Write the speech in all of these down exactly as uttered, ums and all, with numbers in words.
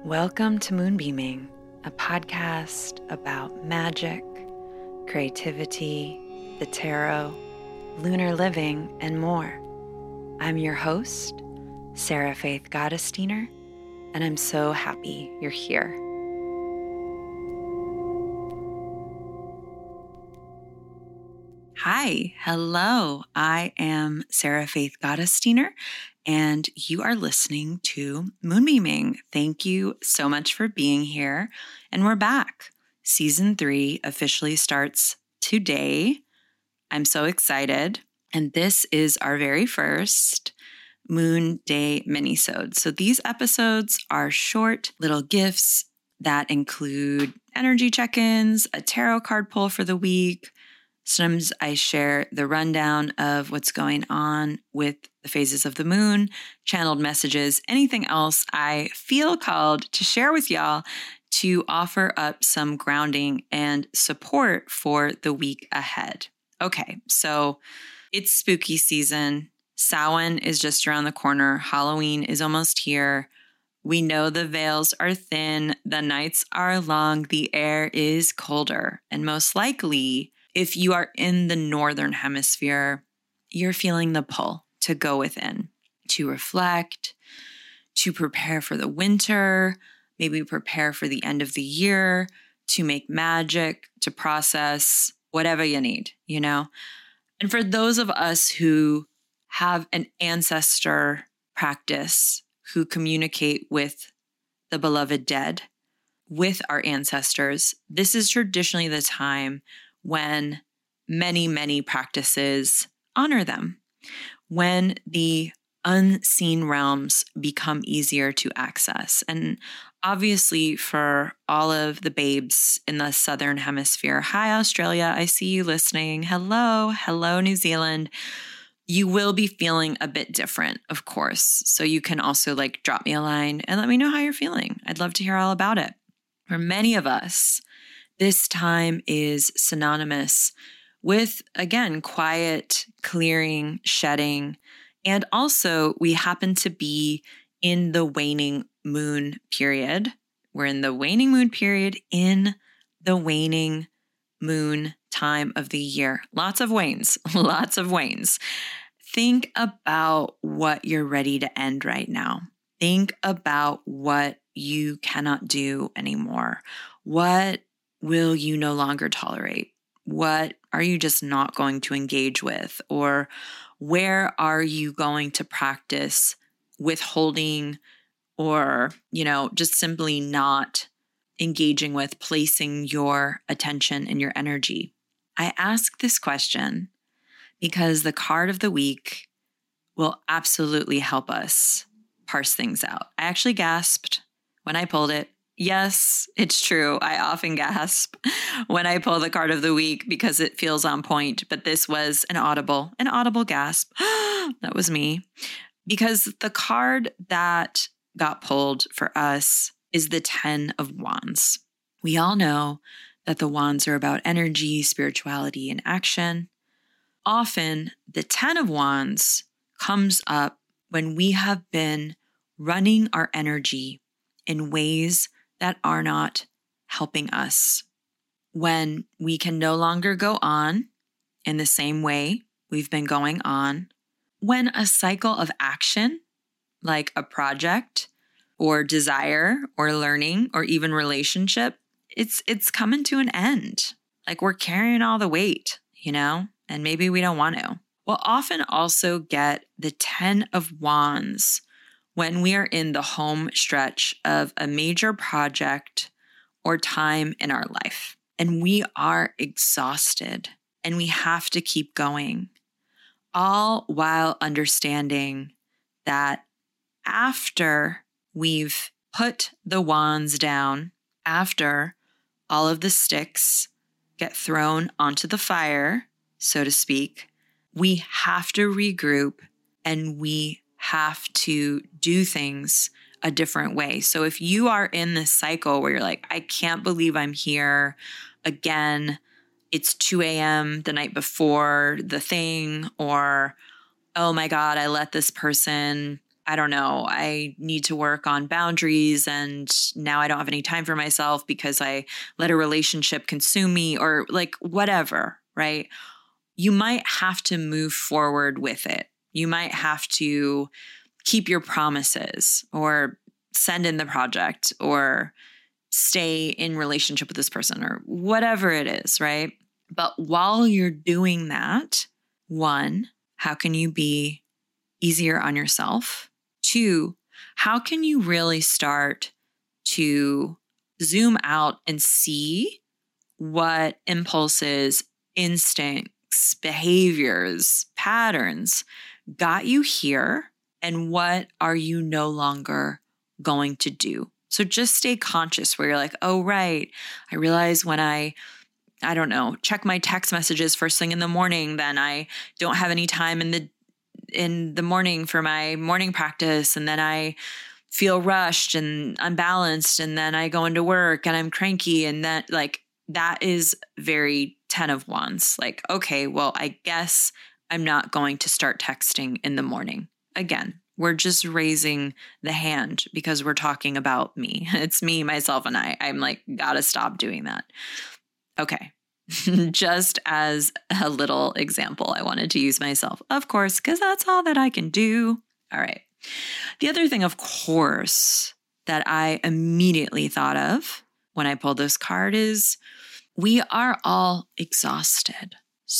Welcome to Moonbeaming, a podcast about magic, creativity, the tarot, lunar living, and more. I'm your host, Sarah Faith Gottesdiener, and I'm so happy you're here. Hi, hello. I am Sarah Faith Gottesdiener, and you are listening to Moonbeaming. Thank you so much for being here. And we're back. Season three officially starts today. I'm so excited. And this is our very first Moon Day minisode. So these episodes are short little gifts that include energy check-ins, a tarot card pull for the week. Sometimes I share the rundown of what's going on with the phases of the moon, channeled messages, anything else I feel called to share with y'all to offer up some grounding and support for the week ahead. Okay, so it's spooky season. Samhain is just around the corner. Halloween is almost here. We know the veils are thin, the nights are long, the air is colder, and most likely, if you are in the northern hemisphere, you're feeling the pull to go within, to reflect, to prepare for the winter, maybe prepare for the end of the year, to make magic, to process whatever you need, you know? And for those of us who have an ancestor practice, who communicate with the beloved dead, with our ancestors, this is traditionally the time when many, many practices honor them, when the unseen realms become easier to access. And obviously for all of the babes in the Southern Hemisphere, hi, Australia, I see you listening. Hello, hello, New Zealand. You will be feeling a bit different, of course. So you can also like drop me a line and let me know how you're feeling. I'd love to hear all about it. For many of us, this time is synonymous with, again, quiet, clearing, shedding, and also we happen to be in the waning moon period. We're in the waning moon period in the waning moon time of the year. Lots of wanes, lots of wanes. Think about what you're ready to end right now. Think about what you cannot do anymore. What will you no longer tolerate? What are you just not going to engage with? Or where are you going to practice withholding or, you know, just simply not engaging with, placing your attention and your energy? I ask this question because the card of the week will absolutely help us parse things out. I actually gasped when I pulled it. Yes, it's true. I often gasp when I pull the card of the week because it feels on point, but this was an audible, an audible gasp. That was me. Because the card that got pulled for us is the Ten of Wands. We all know that the wands are about energy, spirituality, and action. Often, the Ten of Wands comes up when we have been running our energy in ways that are not helping us. When we can no longer go on in the same way we've been going on. When a cycle of action, like a project or desire or learning or even relationship, it's it's coming to an end. Like we're carrying all the weight, you know, and maybe we don't want to. We'll often also get the Ten of Wands when we are in the home stretch of a major project or time in our life, and we are exhausted and we have to keep going, all while understanding that after we've put the wands down, after all of the sticks get thrown onto the fire, so to speak, we have to regroup and we have to do things a different way. So if you are in this cycle where you're like, I can't believe I'm here again, it's two a.m. the night before the thing, or, oh my God, I let this person I don't know, I need to work on boundaries and now I don't have any time for myself because I let a relationship consume me or like whatever, right? You might have to move forward with it. You might have to keep your promises or send in the project or stay in relationship with this person or whatever it is, right? But while you're doing that, one, how can you be easier on yourself? Two, how can you really start to zoom out and see what impulses, instincts, behaviors, patterns got you here and what are you no longer going to do? So just stay conscious where you're like, oh, right. I realize when I, I don't know, check my text messages first thing in the morning, then I don't have any time in the in the morning for my morning practice. And then I feel rushed and unbalanced. And then I go into work and I'm cranky. And that like, that is very ten of wands. Like, okay, well, I guess I'm not going to start texting in the morning. Again, we're just raising the hand because we're talking about me. It's me, myself, and I. I'm like, gotta stop doing that. Okay. Just as a little example, I wanted to use myself, of course, because that's all that I can do. All right. The other thing, of course, that I immediately thought of when I pulled this card is we are all exhausted.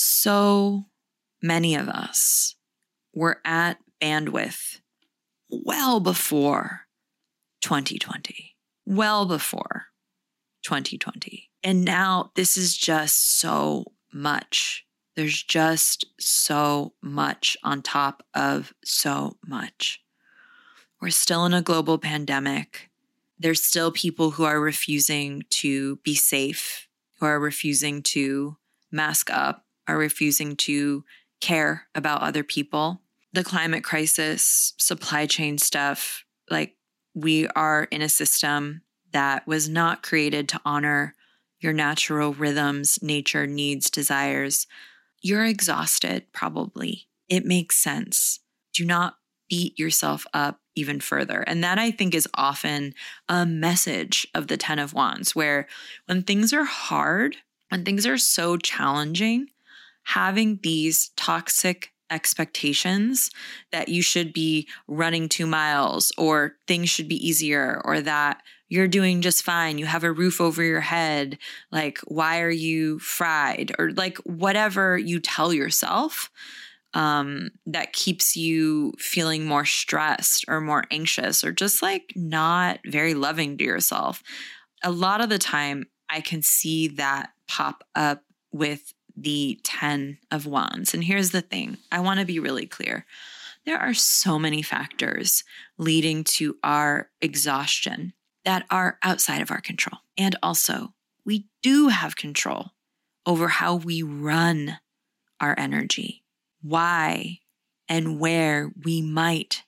So many of us were at bandwidth well before twenty twenty, well before twenty twenty. And now this is just so much. There's just so much on top of so much. We're still in a global pandemic. There's still people who are refusing to be safe, who are refusing to mask up, are refusing to care about other people. The climate crisis, supply chain stuff, like we are in a system that was not created to honor your natural rhythms, nature, needs, desires. You're exhausted, probably. It makes sense. Do not beat yourself up even further. And that I think is often a message of the Ten of Wands, where when things are hard, when things are so challenging, having these toxic expectations that you should be running two miles or things should be easier or that you're doing just fine, you have a roof over your head, like, why are you fried? Or like whatever you tell yourself um, that keeps you feeling more stressed or more anxious or just like not very loving to yourself. A lot of the time I can see that pop up with the Ten of Wands. And here's the thing. I want to be really clear. There are so many factors leading to our exhaustion that are outside of our control. And also, we do have control over how we run our energy, why and where we might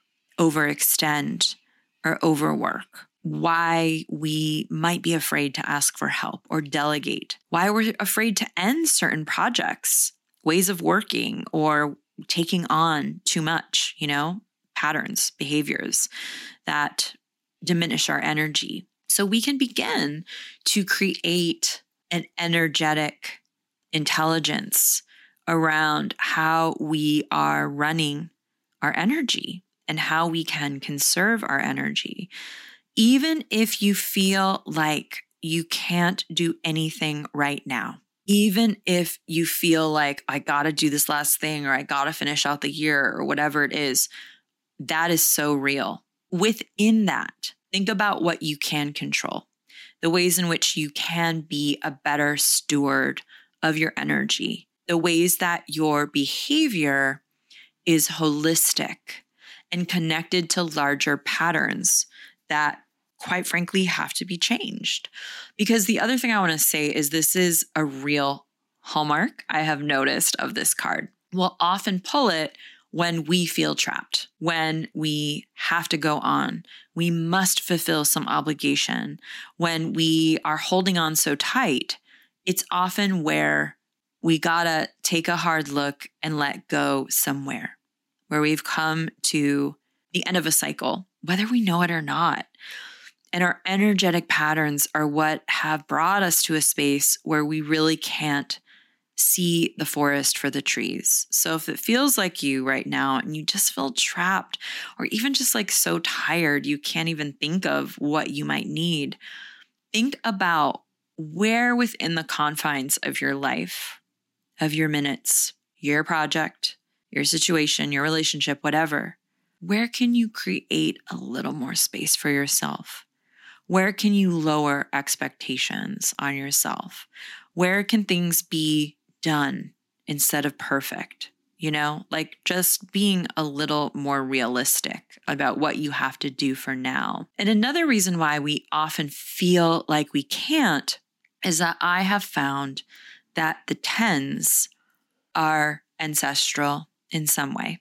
overextend or overwork, why we might be afraid to ask for help or delegate, why we're afraid to end certain projects, ways of working, or taking on too much, you know, patterns, behaviors that diminish our energy. So we can begin to create an energetic intelligence around how we are running our energy and how we can conserve our energy. Even if you feel like you can't do anything right now, even if you feel like I got to do this last thing or I got to finish out the year or whatever it is, that is so real. Within that, think about what you can control, the ways in which you can be a better steward of your energy, the ways that your behavior is holistic and connected to larger patterns that, quite frankly, have to be changed. Because the other thing I want to say is this is a real hallmark I have noticed of this card. We'll often pull it when we feel trapped, when we have to go on, we must fulfill some obligation, when we are holding on so tight, it's often where we gotta take a hard look and let go somewhere, where we've come to the end of a cycle, whether we know it or not. And our energetic patterns are what have brought us to a space where we really can't see the forest for the trees. So if it feels like you right now and you just feel trapped or even just like so tired, you can't even think of what you might need, think about where within the confines of your life, of your minutes, your project, your situation, your relationship, whatever, where can you create a little more space for yourself? Where can you lower expectations on yourself? Where can things be done instead of perfect? You know, like just being a little more realistic about what you have to do for now. And another reason why we often feel like we can't is that I have found that the tens are ancestral in some way.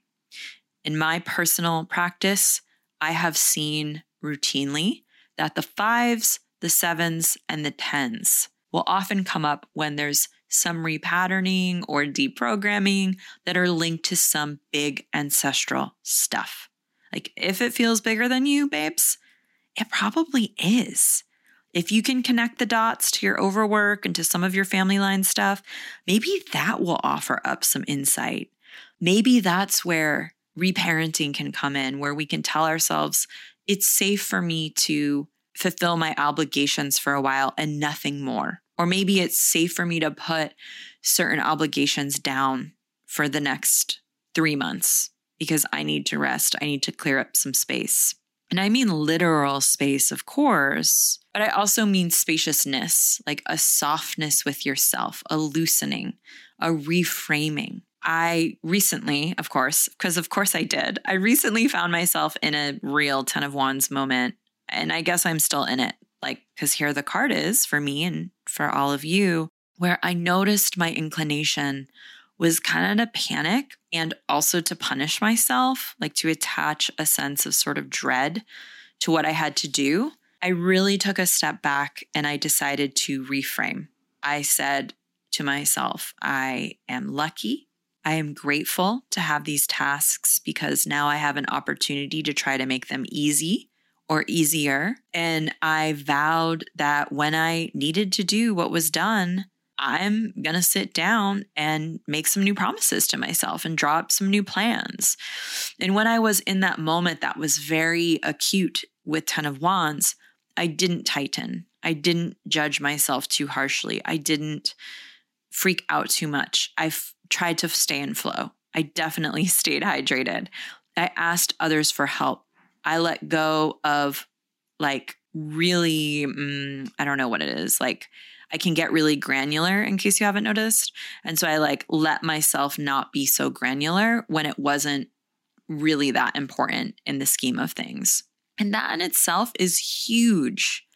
In my personal practice, I have seen routinely that the fives, the sevens, and the tens will often come up when there's some repatterning or deprogramming that are linked to some big ancestral stuff. Like if it feels bigger than you, babes, it probably is. If you can connect the dots to your overwork and to some of your family line stuff, maybe that will offer up some insight. Maybe that's where reparenting can come in, where we can tell ourselves, it's safe for me to fulfill my obligations for a while and nothing more. Or maybe it's safe for me to put certain obligations down for the next three months because I need to rest. I need to clear up some space. And I mean literal space, of course, but I also mean spaciousness, like a softness with yourself, a loosening, a reframing. I recently, of course, because of course I did, I recently found myself in a real Ten of Wands moment. And I guess I'm still in it, like, because here the card is for me and for all of you, where I noticed my inclination was kind of to panic and also to punish myself, like to attach a sense of sort of dread to what I had to do. I really took a step back and I decided to reframe. I said to myself, I am lucky. I am grateful to have these tasks because now I have an opportunity to try to make them easy or easier. And I vowed that when I needed to do what was done, I'm going to sit down and make some new promises to myself and draw up some new plans. And when I was in that moment that was very acute with Ten of Wands, I didn't tighten. I didn't judge myself too harshly. I didn't freak out too much. I f- tried to stay in flow. I definitely stayed hydrated. I asked others for help. I let go of like really, mm, I don't know what it is. Like I can get really granular in case you haven't noticed. And so I like let myself not be so granular when it wasn't really that important in the scheme of things. And that in itself is huge.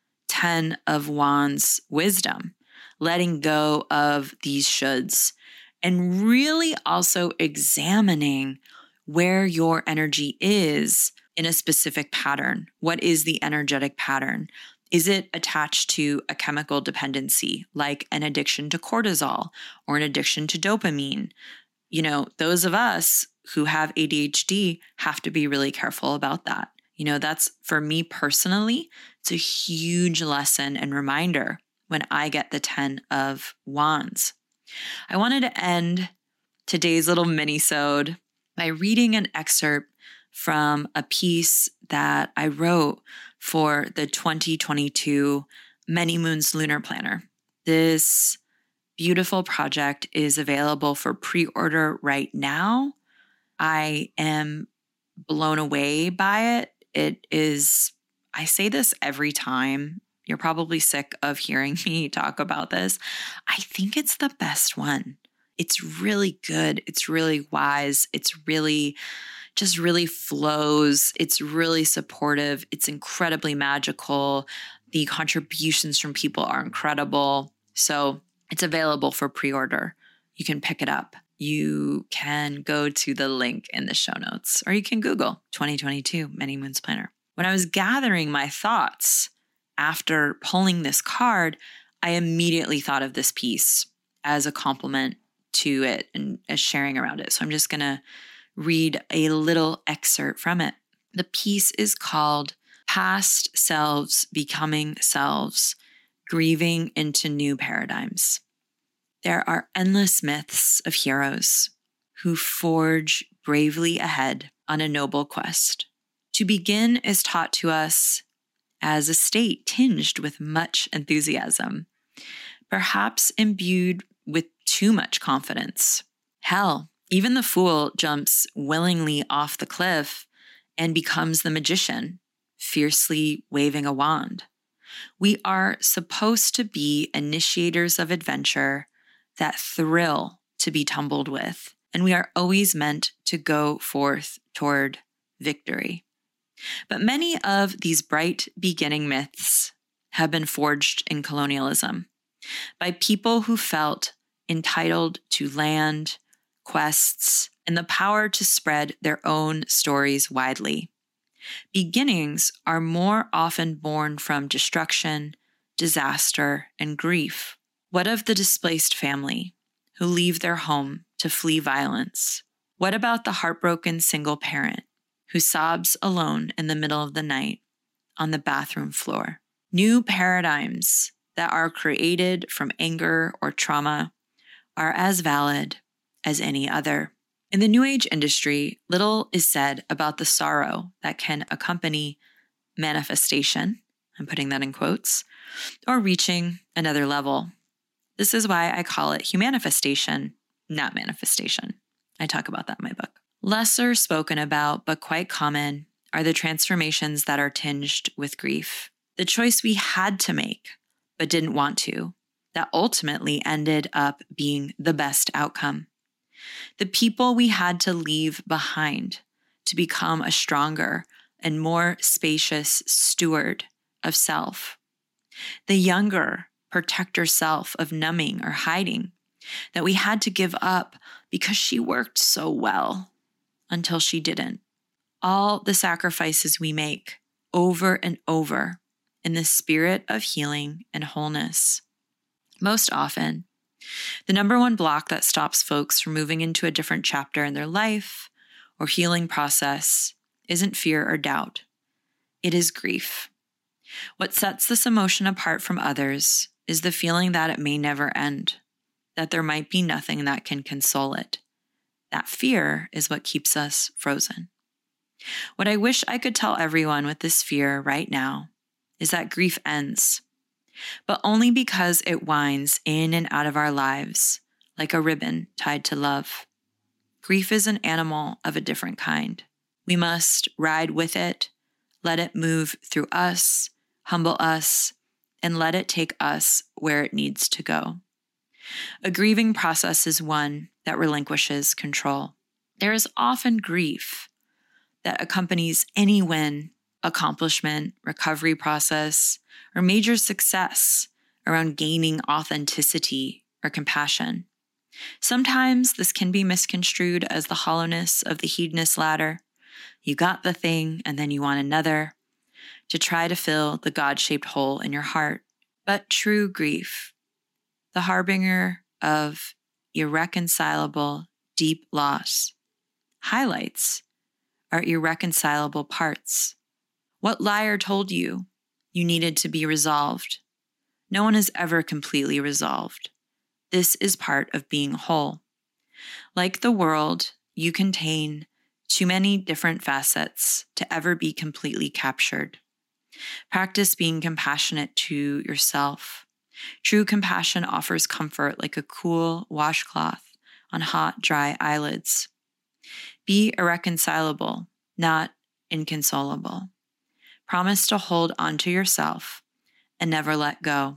Ten of Wands wisdom, letting go of these shoulds and really also examining where your energy is in a specific pattern. What is the energetic pattern? Is it attached to a chemical dependency, like an addiction to cortisol or an addiction to dopamine? You know, those of us who have A D H D have to be really careful about that. You know, that's for me personally, it's a huge lesson and reminder when I get the Ten of Wands. I wanted to end today's little mini-sode by reading an excerpt from a piece that I wrote for the twenty twenty-two Many Moons Lunar Planner. This beautiful project is available for pre-order right now. I am blown away by it. It is, I say this every time. You're probably sick of hearing me talk about this. I think it's the best one. It's really good. It's really wise. It's really just really flows. It's really supportive. It's incredibly magical. The contributions from people are incredible. So it's available for pre-order. You can pick it up. You can go to the link in the show notes, or you can Google twenty twenty-two Many Moons Planner. When I was gathering my thoughts after pulling this card, I immediately thought of this piece as a compliment to it and as sharing around it. So I'm just going to read a little excerpt from it. The piece is called Past Selves Becoming Selves, Grieving into New Paradigms. There are endless myths of heroes who forge bravely ahead on a noble quest. To begin is taught to us as a state tinged with much enthusiasm, perhaps imbued with too much confidence. Hell, even the fool jumps willingly off the cliff and becomes the magician, fiercely waving a wand. We are supposed to be initiators of adventure that thrill to be tumbled with, and we are always meant to go forth toward victory. But many of these bright beginning myths have been forged in colonialism by people who felt entitled to land, quests, and the power to spread their own stories widely. Beginnings are more often born from destruction, disaster, and grief. What of the displaced family who leave their home to flee violence? What about the heartbroken single parent who sobs alone in the middle of the night on the bathroom floor? New paradigms that are created from anger or trauma are as valid as any other. In the New Age industry, little is said about the sorrow that can accompany manifestation, I'm putting that in quotes, or reaching another level. This is why I call it humanifestation, not manifestation. I talk about that in my book. Lesser spoken about, but quite common, are the transformations that are tinged with grief. The choice we had to make, but didn't want to, that ultimately ended up being the best outcome. The people we had to leave behind to become a stronger and more spacious steward of self. The younger protector self of numbing or hiding that we had to give up because she worked so well until she didn't. All the sacrifices we make over and over in the spirit of healing and wholeness. Most often, the number one block that stops folks from moving into a different chapter in their life or healing process isn't fear or doubt. It is grief. What sets this emotion apart from others is the feeling that it may never end, that there might be nothing that can console it. That fear is what keeps us frozen. What I wish I could tell everyone with this fear right now is that grief ends, but only because it winds in and out of our lives like a ribbon tied to love. Grief is an animal of a different kind. We must ride with it, let it move through us, humble us, and let it take us where it needs to go. A grieving process is one that relinquishes control. There is often grief that accompanies any win, accomplishment, recovery process, or major success around gaining authenticity or compassion. Sometimes this can be misconstrued as the hollowness of the hedonist ladder. You got the thing and then you want another, to try to fill the God-shaped hole in your heart. But true grief, the harbinger of irreconcilable, deep loss, highlights our irreconcilable parts. What liar told you you needed to be resolved? No one is ever completely resolved. This is part of being whole. Like the world, you contain too many different facets to ever be completely captured. Practice being compassionate to yourself. True compassion offers comfort like a cool washcloth on hot, dry eyelids. Be irreconcilable, not inconsolable. Promise to hold onto yourself and never let go.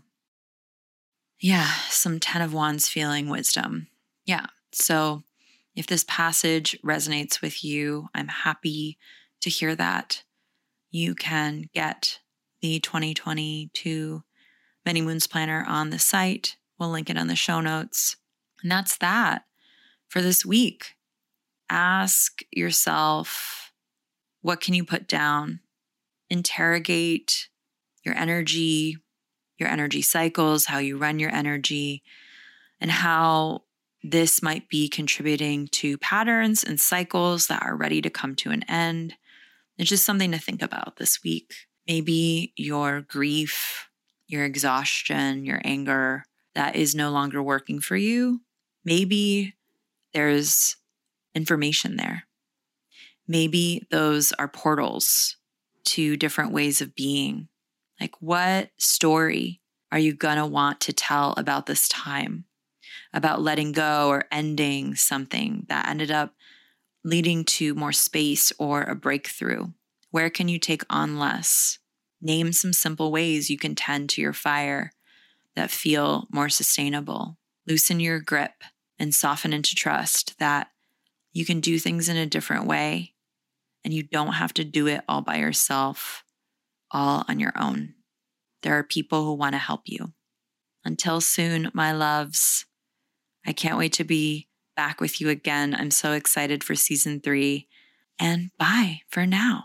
Yeah, some Ten of Wands feeling wisdom. Yeah, so if this passage resonates with you, I'm happy to hear that. You can get the twenty twenty-two Many Moons Planner on the site. We'll link it on the show notes. And that's that for this week. Ask yourself, what can you put down? Interrogate your energy, your energy cycles, how you run your energy, and how this might be contributing to patterns and cycles that are ready to come to an end. It's just something to think about this week. Maybe your grief, your exhaustion, your anger, that is no longer working for you. Maybe there's information there. Maybe those are portals to different ways of being. Like, what story are you going to want to tell about this time? About letting go or ending something that ended up leading to more space or a breakthrough? Where can you take on less? Name some simple ways you can tend to your fire that feel more sustainable. Loosen your grip and soften into trust that you can do things in a different way and you don't have to do it all by yourself, all on your own. There are people who want to help you. Until soon, my loves. I can't wait to be back with you again. I'm so excited for season three. And bye for now.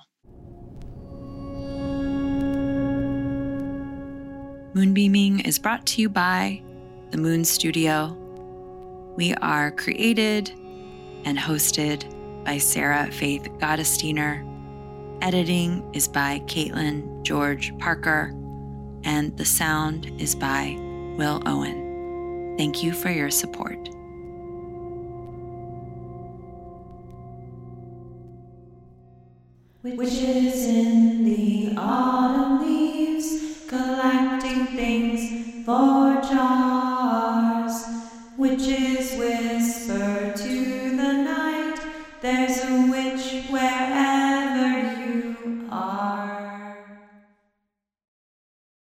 Moonbeaming is brought to you by The Moon Studio. We are created and hosted by Sarah Faith Gottesdiener. Editing is by Caitlin George Parker. And the sound is by Will Owen. Thank you for your support. Witches in the autumn leaves, collecting things for jars. Witches